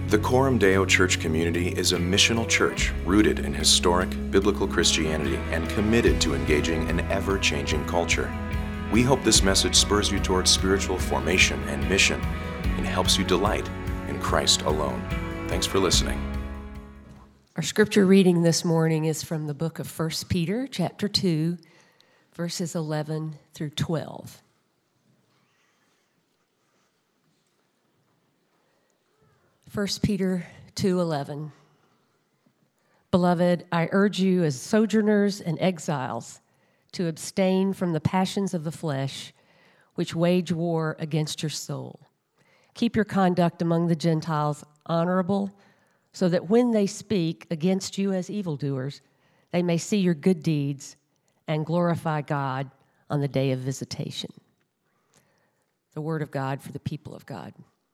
The Coram Deo Church community is a missional church rooted in historic biblical Christianity and committed to engaging an ever-changing culture. We hope this message spurs you towards spiritual formation and mission and helps you delight in Christ alone. Thanks for listening. Our scripture reading this morning is from the book of 1 Peter, chapter 2, verses 11 through 12. First Peter 2:11. Beloved, I urge you as sojourners and exiles to abstain from the passions of the flesh, which wage war against your soul. Keep your conduct among the Gentiles honorable, so that when they speak against you as evildoers, they may see your good deeds and glorify God on the day of visitation. The word of God for the people of God.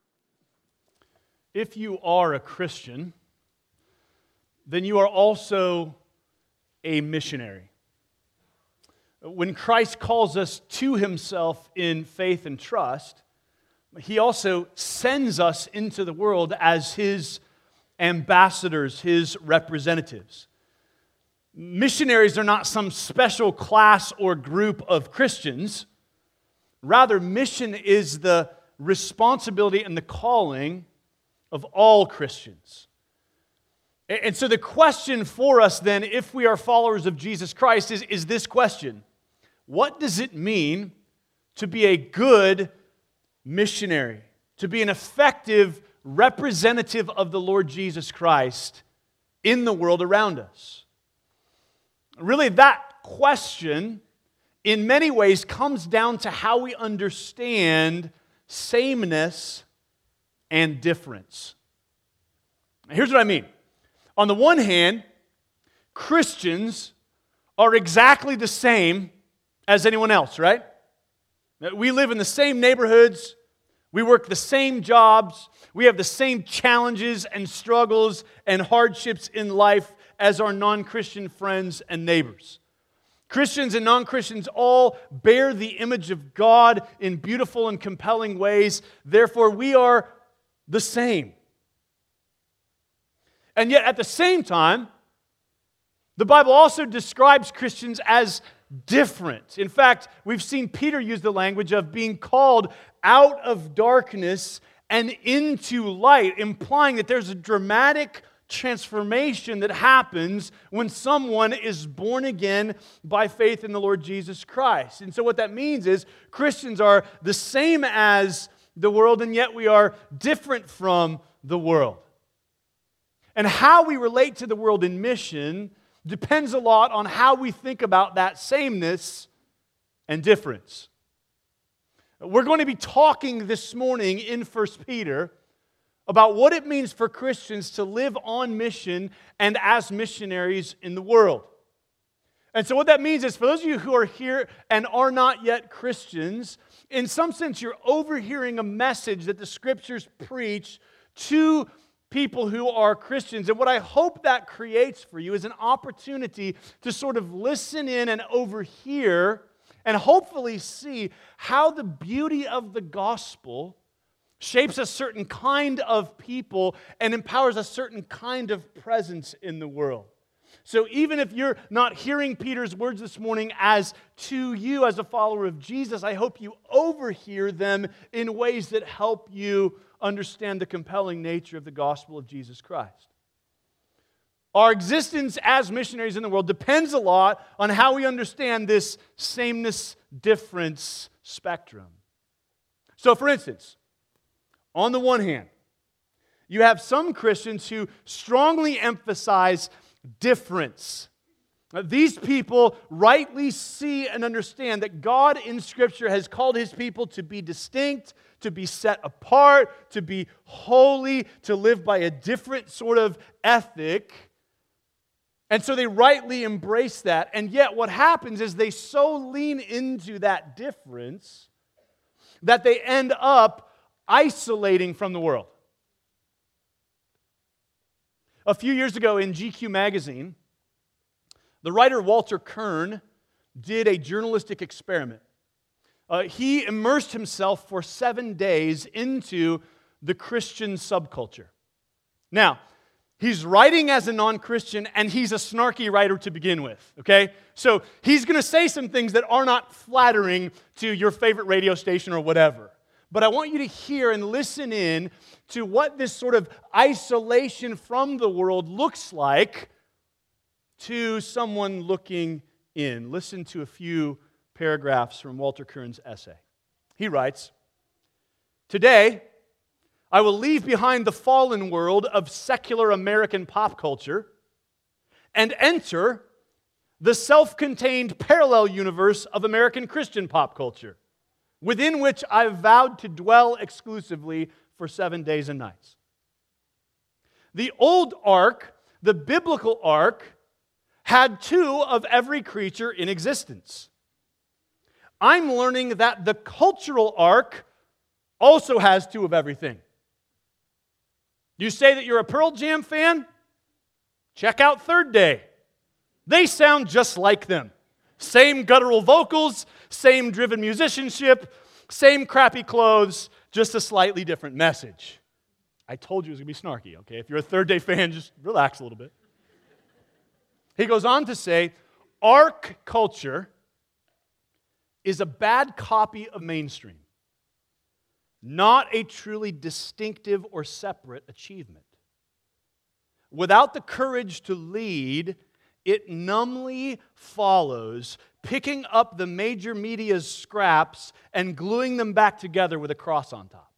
If you are a Christian, then you are also a missionary. When Christ calls us to himself in faith and trust, he also sends us into the world as his ambassadors, his representatives. Missionaries are not some special class or group of Christians. Rather, mission is the responsibility and the calling of all Christians. And so the question for us then, if we are followers of Jesus Christ, is this question: what does it mean to be a good missionary, to be an effective representative of the Lord Jesus Christ in the world around us? Really, that question, in many ways, comes down to how we understand sameness and difference. Here's what I mean. On the one hand, Christians are exactly the same as anyone else, right? We live in the same neighborhoods, we work the same jobs, we have the same challenges and struggles and hardships in life as our non-Christian friends and neighbors. Christians and non-Christians all bear the image of God in beautiful and compelling ways. Therefore, we are the same. And yet, at the same time, the Bible also describes Christians as different. In fact, we've seen Peter use the language of being called out of darkness and into light, implying that there's a dramatic transformation that happens when someone is born again by faith in the Lord Jesus Christ. And so what that means is Christians are the same as the world, and yet we are different from the world. And how we relate to the world in mission depends a lot on how we think about that sameness and difference. We're going to be talking this morning in 1 Peter about what it means for Christians to live on mission and as missionaries in the world. And so what that means is, for those of you who are here and are not yet Christians, in some sense you're overhearing a message that the Scriptures preach to people who are Christians. And what I hope that creates for you is an opportunity to sort of listen in and overhear and hopefully see how the beauty of the gospel shapes a certain kind of people and empowers a certain kind of presence in the world. So even if you're not hearing Peter's words this morning as to you as a follower of Jesus, I hope you overhear them in ways that help you understand the compelling nature of the gospel of Jesus Christ. Our existence as missionaries in the world depends a lot on how we understand this sameness-difference spectrum. So for instance, on the one hand, you have some Christians who strongly emphasize difference. These people rightly see and understand that God in Scripture has called His people to be distinct, to be set apart, to be holy, to live by a different sort of ethic. And so they rightly embrace that. And yet what happens is they so lean into that difference that they end up isolating from the world. A few years ago in GQ magazine, the writer Walter Kern did a journalistic experiment. He immersed himself for 7 days into the Christian subculture. Now, he's writing as a non-Christian, and he's a snarky writer to begin with, okay? So he's going to say some things that are not flattering to your favorite radio station or whatever. But I want you to hear and listen in to what this sort of isolation from the world looks like to someone looking in. Listen to a few paragraphs from Walter Kern's essay. He writes, "Today, I will leave behind the fallen world of secular American pop culture and enter the self-contained parallel universe of American Christian pop culture, within which I've vowed to dwell exclusively for 7 days and nights. The old ark, the biblical ark, had 2 of every creature in existence. I'm learning that the cultural ark also has 2 of everything. You say that you're a Pearl Jam fan? Check out Third Day. They sound just like them. Same guttural vocals, same driven musicianship, same crappy clothes, just a slightly different message. I told you it was going to be snarky, okay? If you're a Third Day fan, just relax a little bit. He goes on to say, ark culture is a bad copy of mainstream, not a truly distinctive or separate achievement. Without the courage to lead, it numbly follows, picking up the major media's scraps and gluing them back together with a cross on top.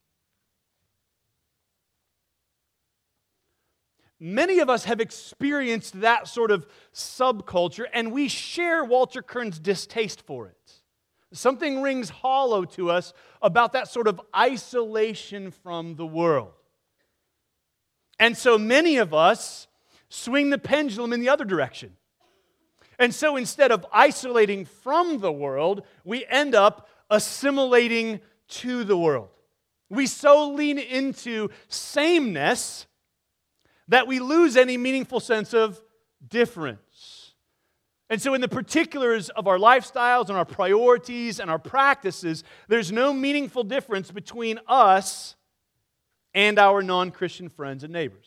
Many of us have experienced that sort of subculture, and we share Walter Kern's distaste for it. Something rings hollow to us about that sort of isolation from the world. And so many of us swing the pendulum in the other direction. And so instead of isolating from the world, we end up assimilating to the world. We so lean into sameness that we lose any meaningful sense of difference. And so in the particulars of our lifestyles and our priorities and our practices, there's no meaningful difference between us and our non-Christian friends and neighbors.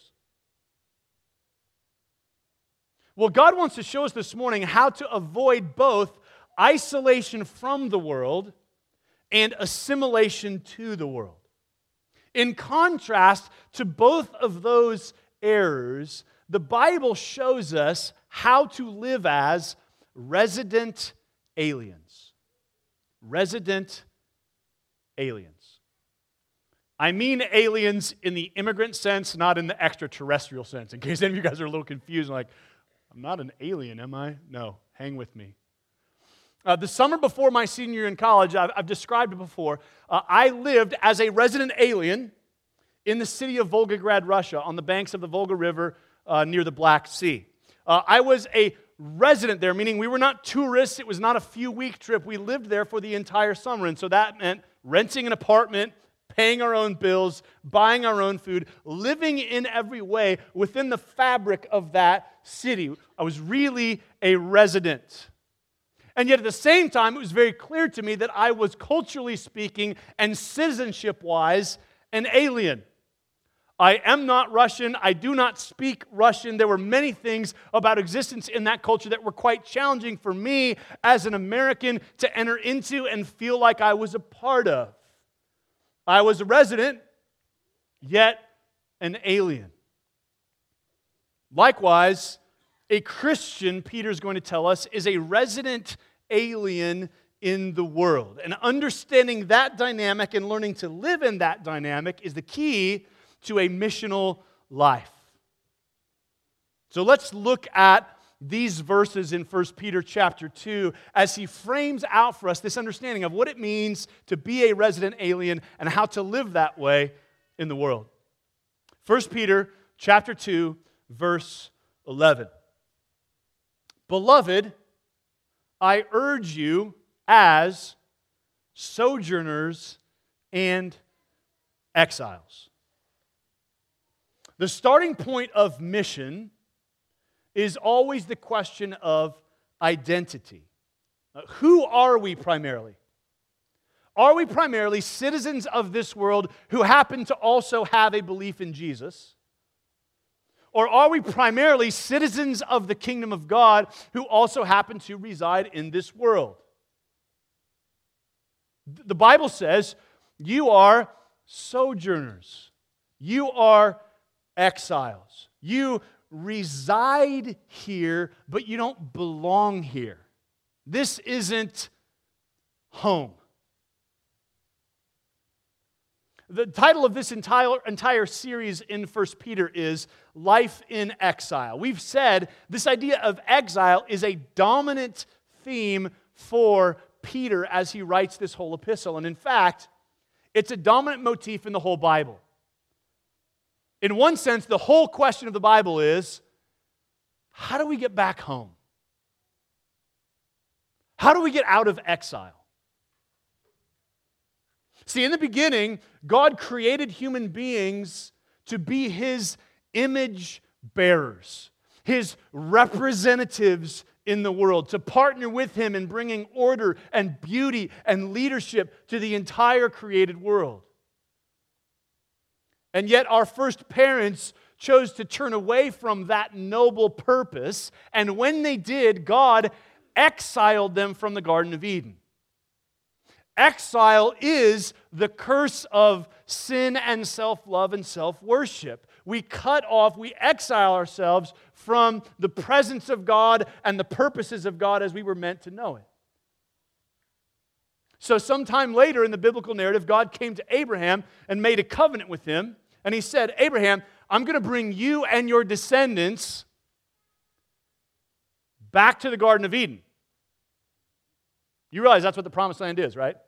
Well, God wants to show us this morning how to avoid both isolation from the world and assimilation to the world. In contrast to both of those errors, the Bible shows us how to live as resident aliens. Resident aliens. I mean aliens in the immigrant sense, not in the extraterrestrial sense. In case any of you guys are a little confused, like, I'm not an alien, am I? No, hang with me. The summer before my senior year in college, I've described it before, I lived as a resident alien in the city of Volgograd, Russia, on the banks of the Volga River near the Black Sea. I was a resident there, meaning we were not tourists. It was not a few-week trip. We lived there for the entire summer, and so that meant renting an apartment, paying our own bills, buying our own food, living in every way within the fabric of that city. I was really a resident. And yet at the same time, it was very clear to me that I was culturally speaking and citizenship-wise an alien. I am not Russian. I do not speak Russian. There were many things about existence in that culture that were quite challenging for me as an American to enter into and feel like I was a part of. I was a resident, yet an alien. Likewise, a Christian, Peter's going to tell us, is a resident alien in the world. And understanding that dynamic and learning to live in that dynamic is the key to a missional life. So let's look at these verses in 1 Peter chapter 2 as he frames out for us this understanding of what it means to be a resident alien and how to live that way in the world. 1 Peter chapter 2, verse 11. Beloved, I urge you as sojourners and exiles. The starting point of mission is always the question of identity. Who are we primarily? Are we primarily citizens of this world who happen to also have a belief in Jesus? Or are we primarily citizens of the kingdom of God who also happen to reside in this world? The Bible says you are sojourners. You are exiles. You reside here, but you don't belong here. This isn't home. The title of this entire series in 1 Peter is Life in Exile. We've said this idea of exile is a dominant theme for Peter as he writes this whole epistle. And in fact, it's a dominant motif in the whole Bible. In one sense, the whole question of the Bible is, how do we get back home? How do we get out of exile? See, in the beginning, God created human beings to be His image bearers, His representatives in the world, to partner with Him in bringing order and beauty and leadership to the entire created world. And yet our first parents chose to turn away from that noble purpose, and when they did, God exiled them from the Garden of Eden. Exile is the curse of sin and self-love and self-worship. We cut off, we exile ourselves from the presence of God and the purposes of God as we were meant to know it. So sometime later in the biblical narrative, God came to Abraham and made a covenant with him. And He said, Abraham, I'm going to bring you and your descendants back to the Garden of Eden. You realize that's what the promised land is, right?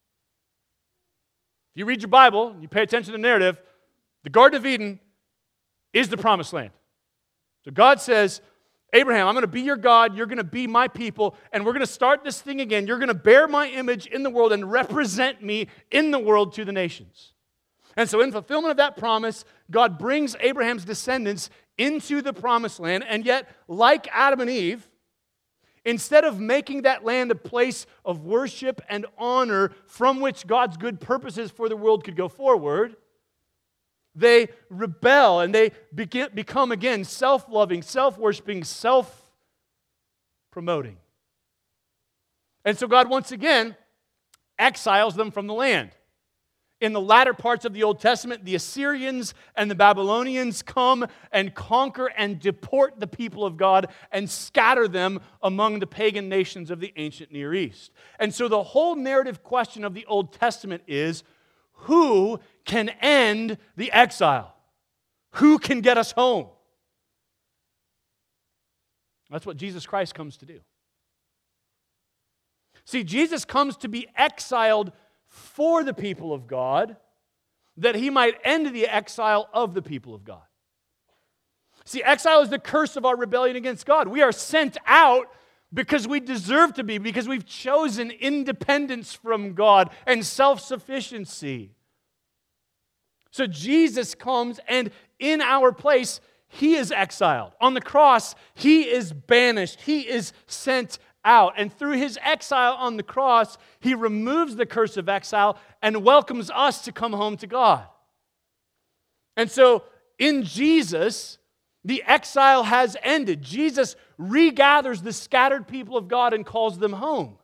If you read your Bible, and you pay attention to the narrative, the Garden of Eden is the promised land. So God says, Abraham, I'm going to be your God, you're going to be my people, and we're going to start this thing again. You're going to bear my image in the world and represent me in the world to the nations. And so in fulfillment of that promise, God brings Abraham's descendants into the promised land, and yet, like Adam and Eve, instead of making that land a place of worship and honor from which God's good purposes for the world could go forward, they rebel and they become again self-loving, self-worshiping, self-promoting. And so God once again exiles them from the land. In the latter parts of the Old Testament, the Assyrians and the Babylonians come and conquer and deport the people of God and scatter them among the pagan nations of the ancient Near East. And so the whole narrative question of the Old Testament is, who can end the exile? Who can get us home? That's what Jesus Christ comes to do. See, Jesus comes to be exiled for the people of God, that He might end the exile of the people of God. See, exile is the curse of our rebellion against God. We are sent out because we deserve to be, because we've chosen independence from God and self-sufficiency. So Jesus comes, and in our place, He is exiled. On the cross, He is banished. He is sent out. And through His exile on the cross, He removes the curse of exile and welcomes us to come home to God. And so in Jesus, the exile has ended. Jesus regathers the scattered people of God and calls them home.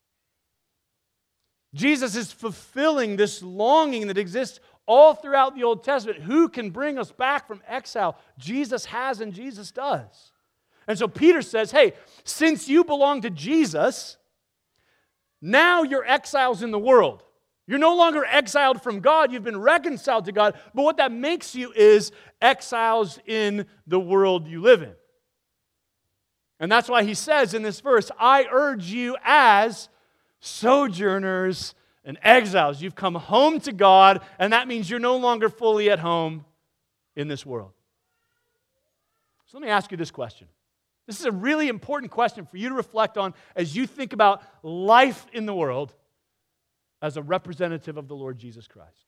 Jesus is fulfilling this longing that exists all throughout the Old Testament. Who can bring us back from exile? Jesus has, and Jesus does. And so Peter says, hey, since you belong to Jesus, now you're exiles in the world. You're no longer exiled from God, you've been reconciled to God, but what that makes you is exiles in the world you live in. And that's why he says in this verse, I urge you as sojourners and exiles. You've come home to God, and that means you're no longer fully at home in this world. So let me ask you this question. This is a really important question for you to reflect on as you think about life in the world as a representative of the Lord Jesus Christ.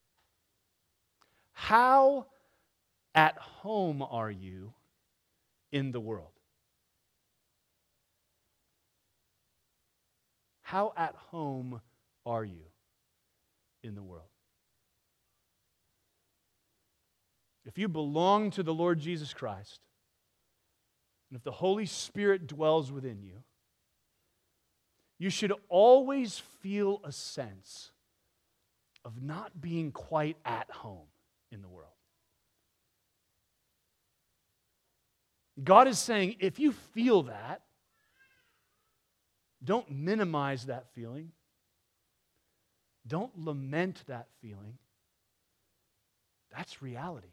How at home are you in the world? How at home are you in the world? if you belong to the Lord Jesus Christ, and if the Holy Spirit dwells within you, you should always feel a sense of not being quite at home in the world. God is saying, if you feel that, don't minimize that feeling. Don't lament that feeling. That's reality.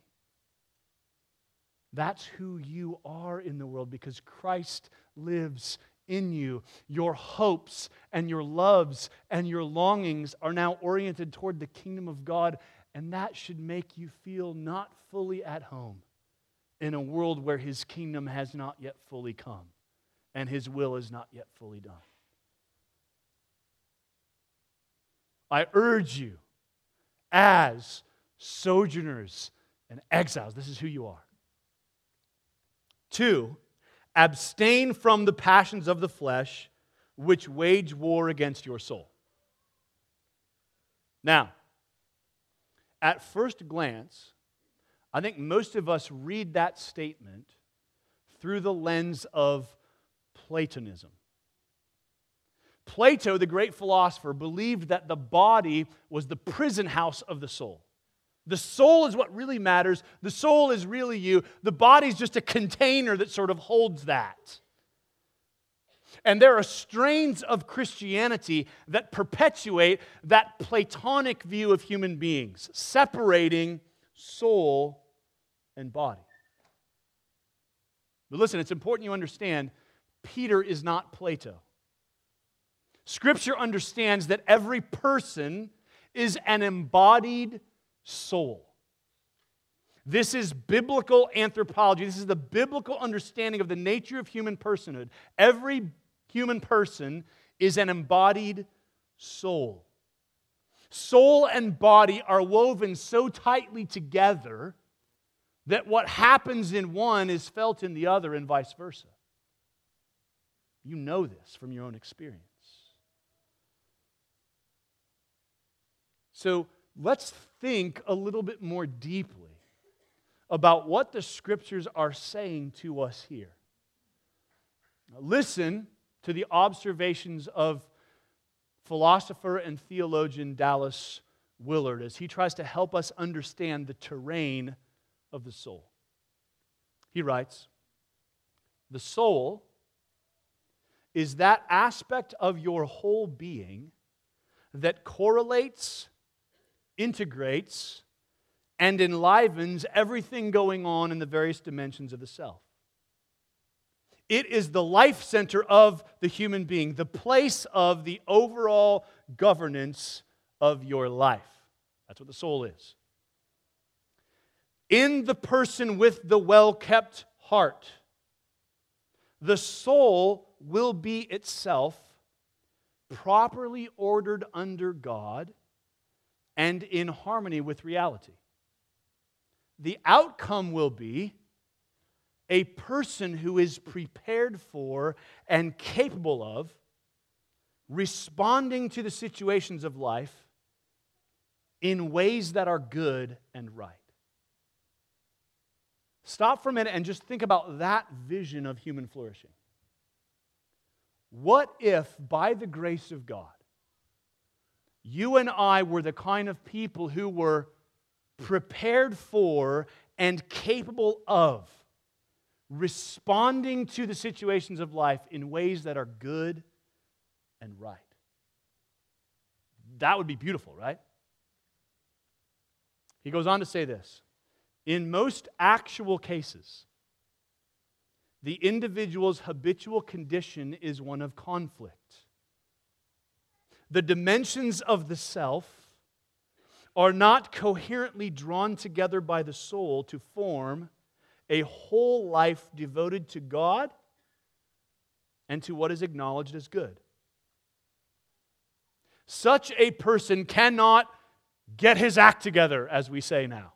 That's who you are in the world because Christ lives in you. Your hopes and your loves and your longings are now oriented toward the kingdom of God, and that should make you feel not fully at home in a world where His kingdom has not yet fully come and His will is not yet fully done. I urge you, as sojourners and exiles, this is who you are. 2, abstain from the passions of the flesh, which wage war against your soul. Now, at first glance, I think most of us read that statement through the lens of Platonism. Plato, the great philosopher, believed that the body was the prison house of the soul. The soul is what really matters. The soul is really you. The body's just a container that sort of holds that. And there are strains of Christianity that perpetuate that Platonic view of human beings, separating soul and body. But listen, it's important you understand, Peter is not Plato. Scripture understands that every person is an embodied soul. This is biblical anthropology. This is the biblical understanding of the nature of human personhood. Every human person is an embodied soul. Soul and body are woven so tightly together that what happens in one is felt in the other and vice versa. You know this from your own experience. So let's think a little bit more deeply about what the Scriptures are saying to us here. Now, listen to the observations of philosopher and theologian Dallas Willard as he tries to help us understand the terrain of the soul. He writes, "The soul is that aspect of your whole being that correlates, integrates, and enlivens everything going on in the various dimensions of the self. It is the life center of the human being, the place of the overall governance of your life." That's what the soul is. In the person with the well-kept heart, the soul will be itself properly ordered under God and in harmony with reality. The outcome will be a person who is prepared for and capable of responding to the situations of life in ways that are good and right. Stop for a minute and just think about that vision of human flourishing. What if, by the grace of God, you and I were the kind of people who were prepared for and capable of responding to the situations of life in ways that are good and right? That would be beautiful, right? He goes on to say this: in most actual cases, the individual's habitual condition is one of conflict. The dimensions of the self are not coherently drawn together by the soul to form a whole life devoted to God and to what is acknowledged as good. Such a person cannot get his act together, as we say now.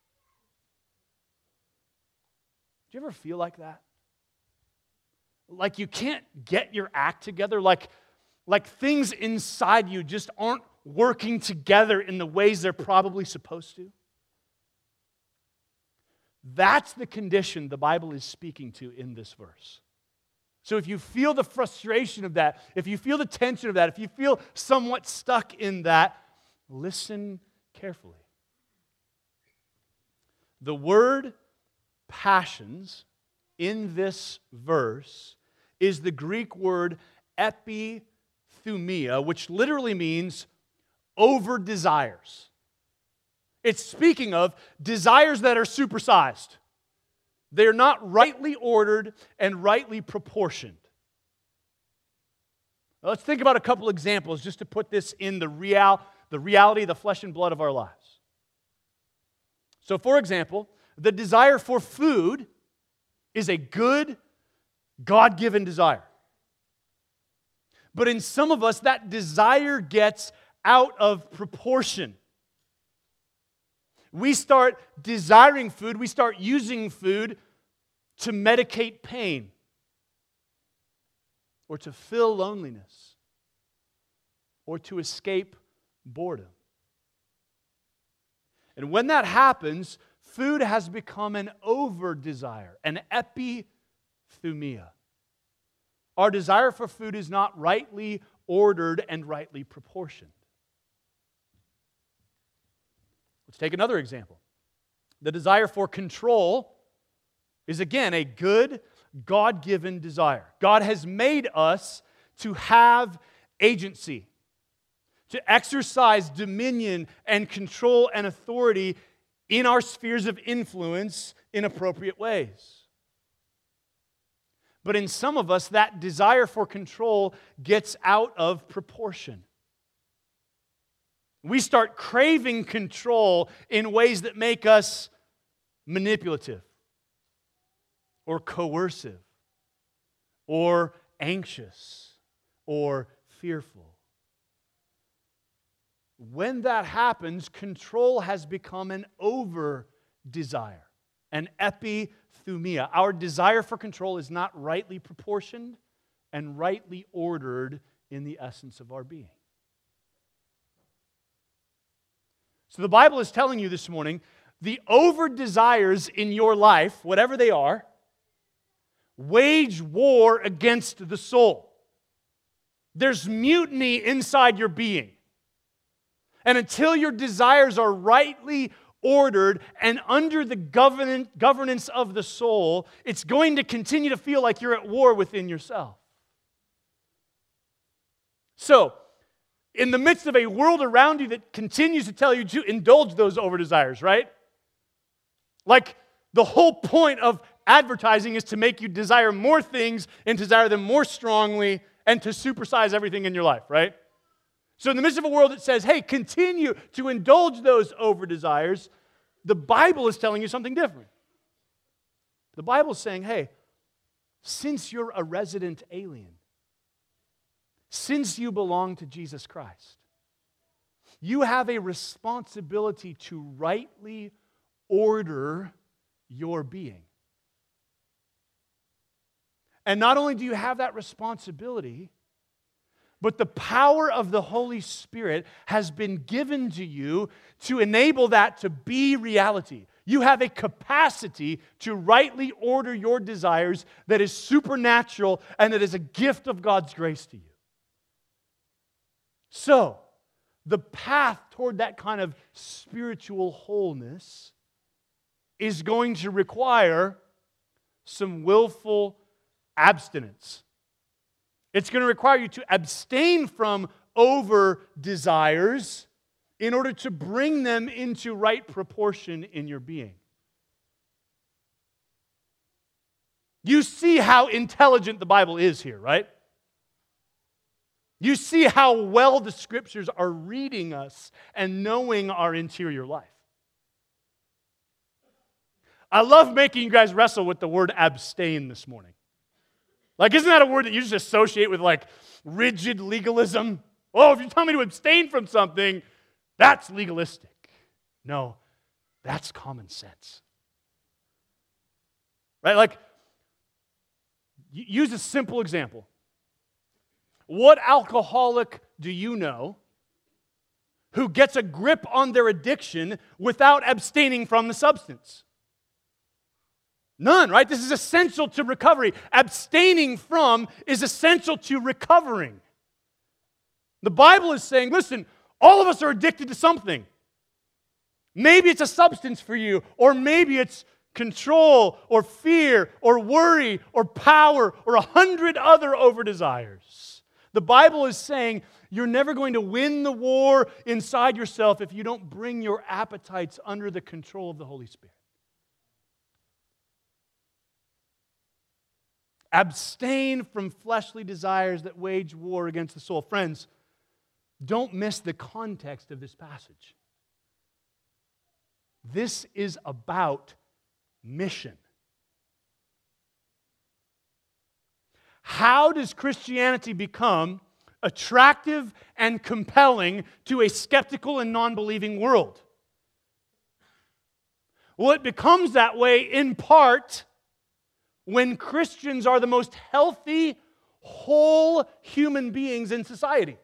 Do you ever feel like that? Like you can't get your act together? Like things inside you just aren't working together in the ways they're probably supposed to? That's the condition the Bible is speaking to in this verse. So if you feel the frustration of that, if you feel the tension of that, if you feel somewhat stuck in that, listen carefully. The word passions in this verse is the Greek word epithumia, which literally means over desires. It's speaking of desires that are supersized. They're not rightly ordered and rightly proportioned. Now, let's think about a couple examples just to put this in the reality, the flesh and blood of our lives. So, for example, the desire for food is a good, God-given desire. But in some of us, that desire gets out of proportion. We start desiring food, we start using food to medicate pain or to fill loneliness or to escape boredom. And when that happens, food has become an over-desire, an epithumia. Our desire for food is not rightly ordered and rightly proportioned. Let's take another example. The desire for control is, again, a good, God-given desire. God has made us to have agency, to exercise dominion and control and authority in our spheres of influence in appropriate ways. But in some of us, that desire for control gets out of proportion. We start craving control in ways that make us manipulative or coercive or anxious or fearful. When that happens, control has become an over-desire, an epithumia. Our desire for control is not rightly proportioned and rightly ordered in the essence of our being. So the Bible is telling you this morning, the over-desires in your life, whatever they are, wage war against the soul. There's mutiny inside your being. And until your desires are rightly ordered and under the governance of the soul, it's going to continue to feel like you're at war within yourself. So, in the midst of a world around you that continues to tell you to indulge those over-desires, right? Like, the whole point of advertising is to make you desire more things and desire them more strongly and to supersize everything in your life, right? So in the midst of a world that says, hey, continue to indulge those over-desires, the Bible is telling you something different. The Bible is saying, hey, since you're a resident alien, since you belong to Jesus Christ, you have a responsibility to rightly order your being. And not only do you have that responsibility, but the power of the Holy Spirit has been given to you to enable that to be reality. You have a capacity to rightly order your desires that is supernatural and that is a gift of God's grace to you. So, the path toward that kind of spiritual wholeness is going to require some willful abstinence. It's going to require you to abstain from over-desires in order to bring them into right proportion in your being. You see how intelligent the Bible is here, right? You see how well the Scriptures are reading us and knowing our interior life. I love making you guys wrestle with the word abstain this morning. Like, isn't that a word that you just associate with, like, rigid legalism? Oh, if you tell me to abstain from something, that's legalistic. No, that's common sense. Right? Like, use a simple example. What alcoholic do you know who gets a grip on their addiction without abstaining from the substance? None, right? This is essential to recovery. Abstaining from is essential to recovering. The Bible is saying, listen, all of us are addicted to something. Maybe it's a substance for you, or maybe it's control, or fear, or worry, or power, or 100 other over-desires. The Bible is saying you're never going to win the war inside yourself if you don't bring your appetites under the control of the Holy Spirit. Abstain from fleshly desires that wage war against the soul. Friends, don't miss the context of this passage. This is about mission. How does Christianity become attractive and compelling to a skeptical and non-believing world? Well, it becomes that way in part when Christians are the most healthy, whole human beings in society.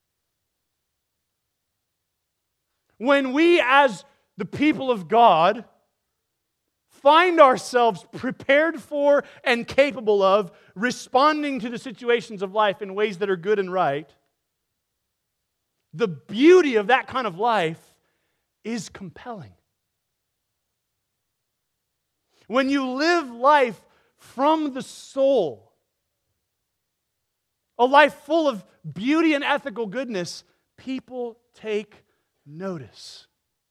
When we, as the people of God, find ourselves prepared for and capable of responding to the situations of life in ways that are good and right, the beauty of that kind of life is compelling. When you live life from the soul, a life full of beauty and ethical goodness, people take notice.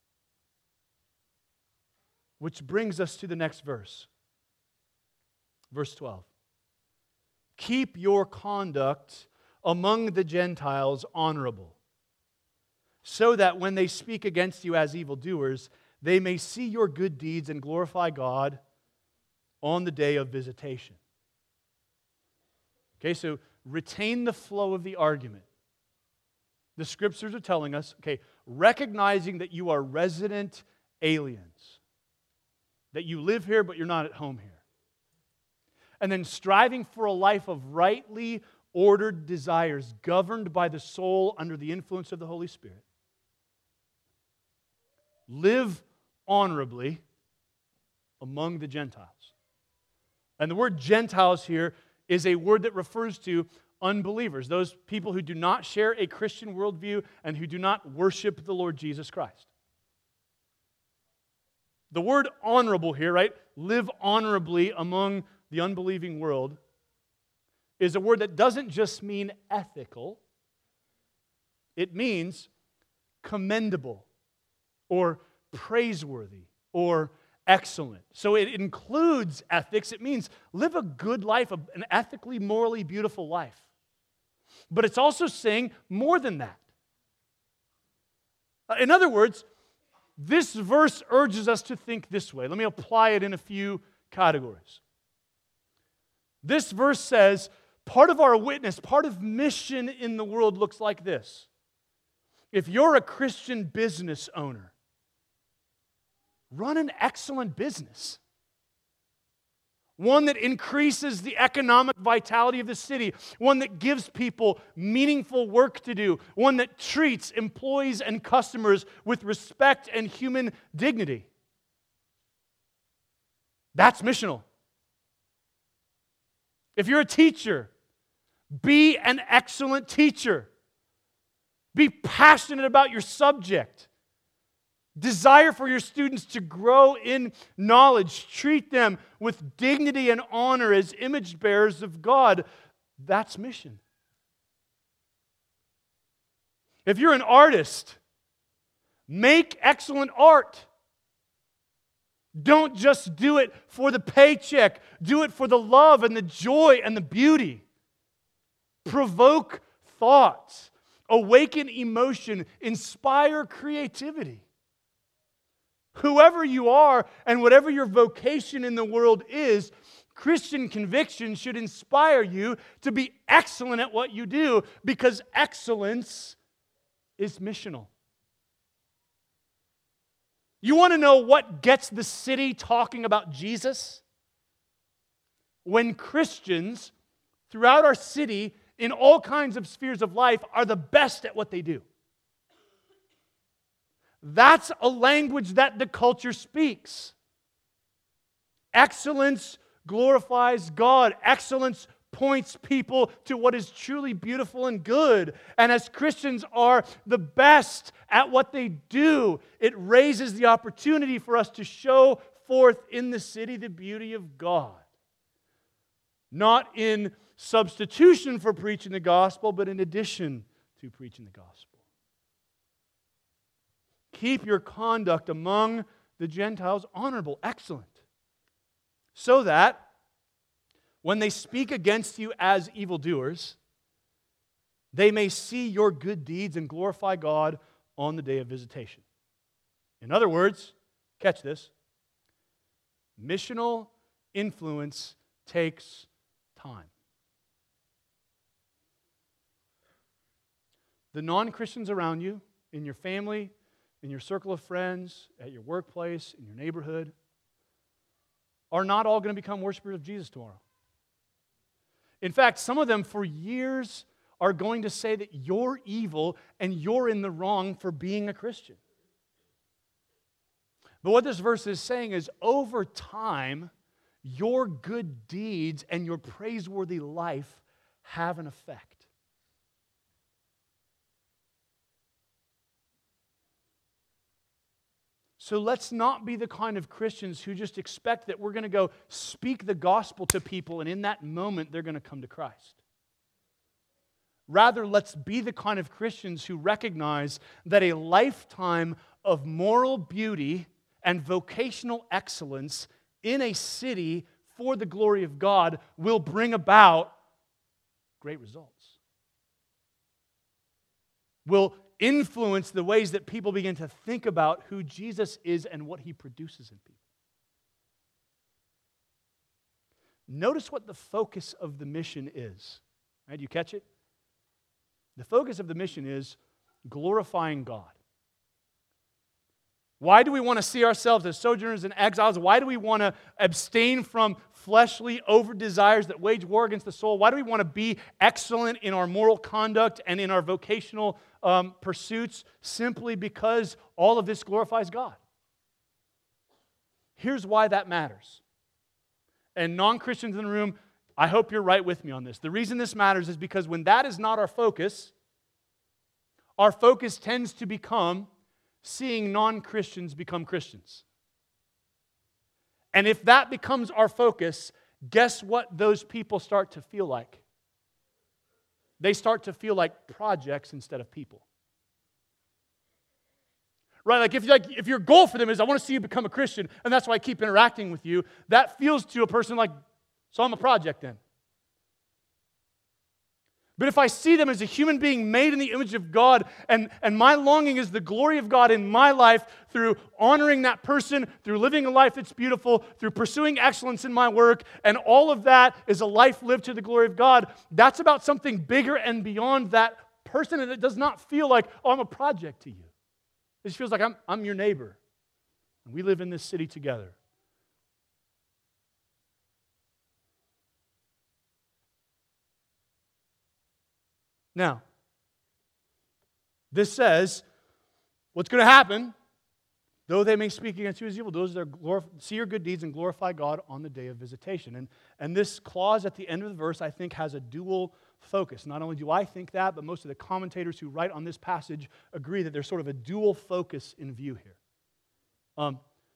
Which brings us to the next verse. Verse 12. Keep your conduct among the Gentiles honorable, so that when they speak against you as evildoers, they may see your good deeds and glorify God on the day of visitation. Okay, so retain the flow of the argument. The Scriptures are telling us, okay, recognizing that you are resident aliens, that you live here but you're not at home here. And then striving for a life of rightly ordered desires governed by the soul under the influence of the Holy Spirit. Live honorably among the Gentiles. And the word Gentiles here is a word that refers to unbelievers, those people who do not share a Christian worldview and who do not worship the Lord Jesus Christ. The word honorable here, right? Live honorably among the unbelieving world is a word that doesn't just mean ethical. It means commendable or praiseworthy or excellent. So it includes ethics. It means live a good life, an ethically, morally beautiful life. But it's also saying more than that. In other words, this verse urges us to think this way. Let me apply it in a few categories. This verse says, part of our witness, part of mission in the world looks like this. If you're a Christian business owner, run an excellent business. One that increases the economic vitality of the city. One that gives people meaningful work to do. One that treats employees and customers with respect and human dignity. That's missional. If you're a teacher, be an excellent teacher. Be passionate about your subject. Desire for your students to grow in knowledge. Treat them with dignity and honor as image bearers of God. That's mission. If you're an artist, make excellent art. Don't just do it for the paycheck. Do it for the love and the joy and the beauty. Provoke thoughts. Awaken emotion. Inspire creativity. Whoever you are and whatever your vocation in the world is, Christian conviction should inspire you to be excellent at what you do because excellence is missional. You want to know what gets the city talking about Jesus? When Christians throughout our city in all kinds of spheres of life are the best at what they do. That's a language that the culture speaks. Excellence glorifies God. Excellence points people to what is truly beautiful and good. And as Christians are the best at what they do, it raises the opportunity for us to show forth in the city the beauty of God. Not in substitution for preaching the gospel, but in addition to preaching the gospel. Keep your conduct among the Gentiles honorable, excellent, so that when they speak against you as evildoers, they may see your good deeds and glorify God on the day of visitation. In other words, catch this, missional influence takes time. The non-Christians around you, in your family, in your circle of friends, at your workplace, in your neighborhood, are not all going to become worshipers of Jesus tomorrow. In fact, some of them for years are going to say that you're evil and you're in the wrong for being a Christian. But what this verse is saying is, over time, your good deeds and your praiseworthy life have an effect. So let's not be the kind of Christians who just expect that we're going to go speak the gospel to people and in that moment they're going to come to Christ. Rather, let's be the kind of Christians who recognize that a lifetime of moral beauty and vocational excellence in a city for the glory of God will bring about great results. Will influence the ways that people begin to think about who Jesus is and what He produces in people. Notice what the focus of the mission is. Right? Do you catch it? The focus of the mission is glorifying God. Why do we want to see ourselves as sojourners and exiles? Why do we want to abstain from fleshly over-desires that wage war against the soul? Why do we want to be excellent in our moral conduct and in our vocational pursuits? Simply because all of this glorifies God. Here's why that matters. And non-Christians in the room, I hope you're right with me on this. The reason this matters is because when that is not our focus tends to become seeing non-Christians become Christians. And if that becomes our focus, guess what those people start to feel like? They start to feel like projects instead of people. Right? If your goal for them is, I want to see you become a Christian, and that's why I keep interacting with you, that feels to a person like, so I'm a project then. But if I see them as a human being made in the image of God, and my longing is the glory of God in my life through honoring that person, through living a life that's beautiful, through pursuing excellence in my work, and all of that is a life lived to the glory of God, that's about something bigger and beyond that person, and it does not feel like, oh, I'm a project to you. It just feels like I'm your neighbor, and we live in this city together. Now, this says, what's going to happen, though they may speak against you as evil, those that see your good deeds and glorify God on the day of visitation. And this clause at the end of the verse, I think, has a dual focus. Not only do I think that, but most of the commentators who write on this passage agree that there's sort of a dual focus in view here.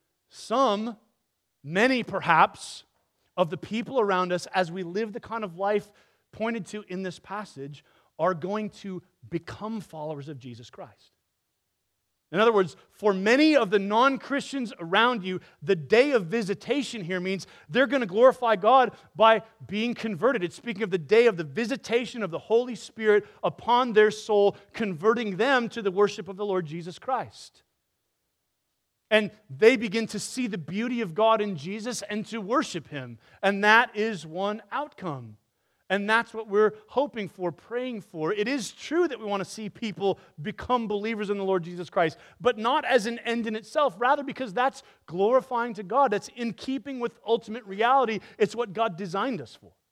Many perhaps, of the people around us as we live the kind of life pointed to in this passage are going to become followers of Jesus Christ. In other words, for many of the non-Christians around you, the day of visitation here means they're going to glorify God by being converted. It's speaking of the day of the visitation of the Holy Spirit upon their soul, converting them to the worship of the Lord Jesus Christ. And they begin to see the beauty of God in Jesus and to worship Him. And that is one outcome. And that's what we're hoping for, praying for. It is true that we want to see people become believers in the Lord Jesus Christ, but not as an end in itself, rather because that's glorifying to God. That's in keeping with ultimate reality. It's what God designed us for.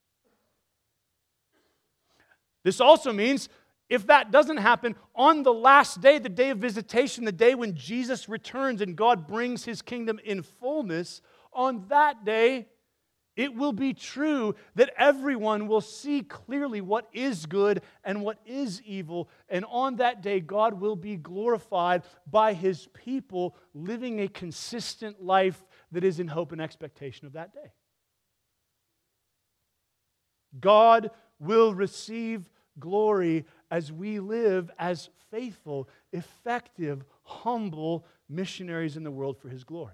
This also means if that doesn't happen, on the last day, the day of visitation, the day when Jesus returns and God brings His kingdom in fullness, On that day, it will be true that everyone will see clearly what is good and what is evil. And on that day, God will be glorified by His people living a consistent life that is in hope and expectation of that day. God will receive glory as we live as faithful, effective, humble missionaries in the world for His glory.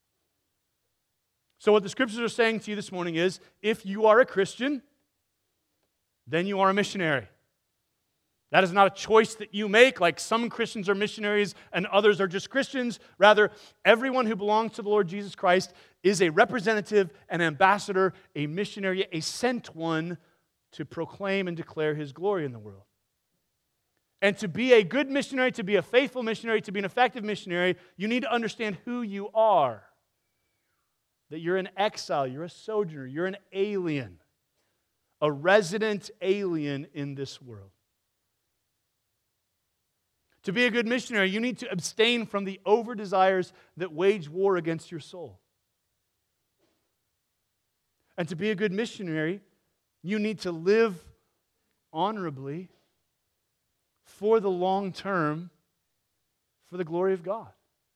So what the Scriptures are saying to you this morning is, if you are a Christian, then you are a missionary. That is not a choice that you make, like some Christians are missionaries and others are just Christians. Rather, everyone who belongs to the Lord Jesus Christ is a representative, an ambassador, a missionary, a sent one to proclaim and declare His glory in the world. And to be a good missionary, to be a faithful missionary, to be an effective missionary, you need to understand who you are. That you're an exile, you're a sojourner, you're an alien, a resident alien in this world. To be a good missionary, you need to abstain from the over-desires that wage war against your soul. And to be a good missionary, you need to live honorably for the long term, for the glory of God.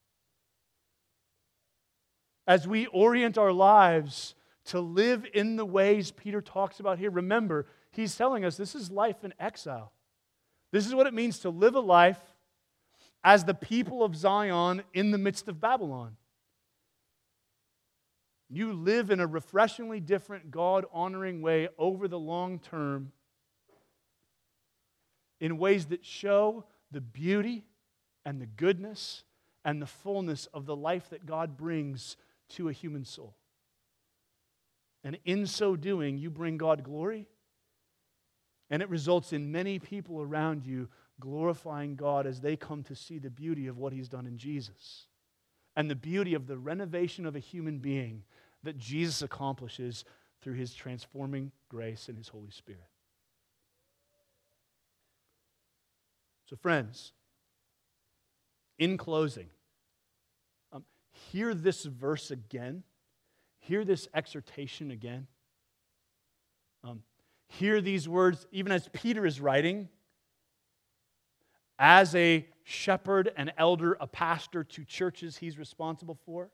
As we orient our lives to live in the ways Peter talks about here, remember, he's telling us this is life in exile. This is what it means to live a life as the people of Zion in the midst of Babylon. You live in a refreshingly different, God-honoring way over the long term in ways that show the beauty and the goodness and the fullness of the life that God brings to a human soul. And in so doing, you bring God glory, and it results in many people around you glorifying God as they come to see the beauty of what He's done in Jesus and the beauty of the renovation of a human being that Jesus accomplishes through His transforming grace and His Holy Spirit. So friends, in closing, hear this verse again. Hear this exhortation again. Hear these words, even as Peter is writing, as a shepherd, an elder, a pastor to churches he's responsible for.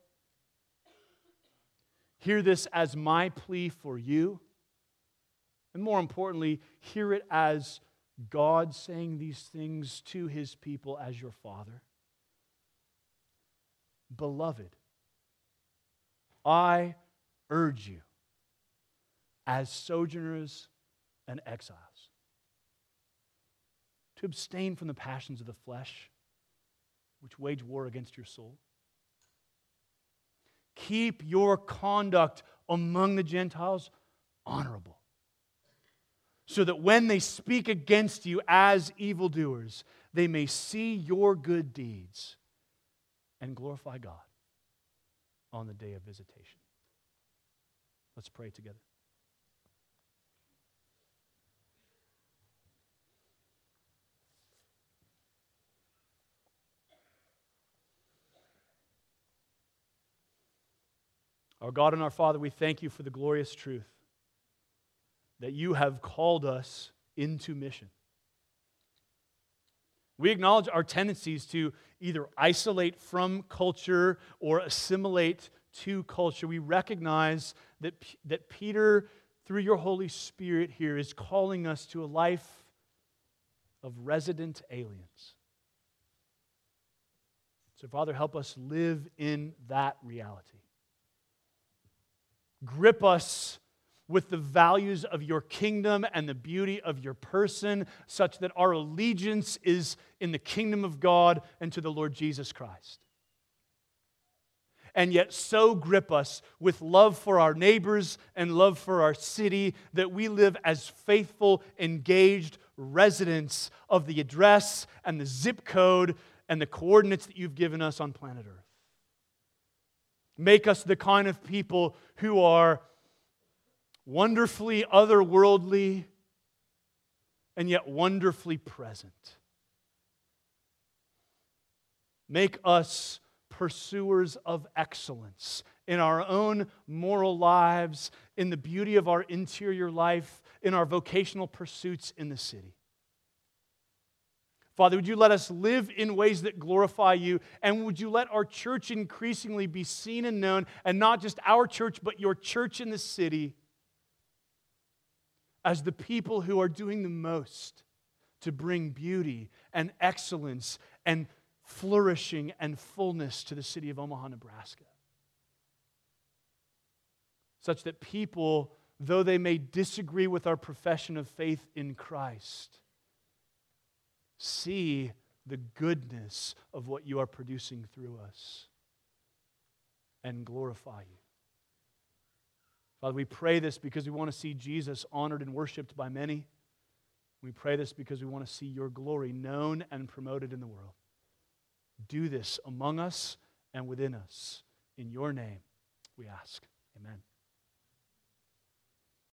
Hear this as my plea for you. And more importantly, hear it as God saying these things to His people as your Father. Beloved, I urge you, as sojourners and exiles, to abstain from the passions of the flesh, which wage war against your soul. Keep your conduct among the Gentiles honorable, so that when they speak against you as evildoers, they may see your good deeds and glorify God on the day of visitation. Let's pray together. Our God and our Father, we thank You for the glorious truth that You have called us into mission. We acknowledge our tendencies to either isolate from culture or assimilate to culture. We recognize that Peter, through Your Holy Spirit here, is calling us to a life of resident aliens. So, Father, help us live in that reality. Grip us with the values of Your kingdom and the beauty of Your person, such that our allegiance is in the kingdom of God and to the Lord Jesus Christ. And yet so grip us with love for our neighbors and love for our city that we live as faithful, engaged residents of the address and the zip code and the coordinates that You've given us on planet Earth. Make us the kind of people who are wonderfully otherworldly and yet wonderfully present. Make us pursuers of excellence in our own moral lives, in the beauty of our interior life, in our vocational pursuits in the city. Father, would you let us live in ways that glorify you, and would you let our church increasingly be seen and known, and not just our church, but your church in the city, as the people who are doing the most to bring beauty and excellence and flourishing and fullness to the city of Omaha, Nebraska. Such that people, though they may disagree with our profession of faith in Christ, see the goodness of what you are producing through us and glorify you. Father, we pray this because we want to see Jesus honored and worshiped by many. We pray this because we want to see your glory known and promoted in the world. Do this among us and within us. In your name, we ask. Amen.